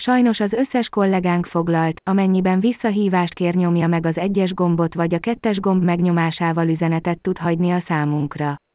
Sajnos az összes kollégánk foglalt, amennyiben visszahívást kér, nyomja meg az 1-es gombot vagy a 2-es gomb megnyomásával üzenetet tud hagyni a számunkra.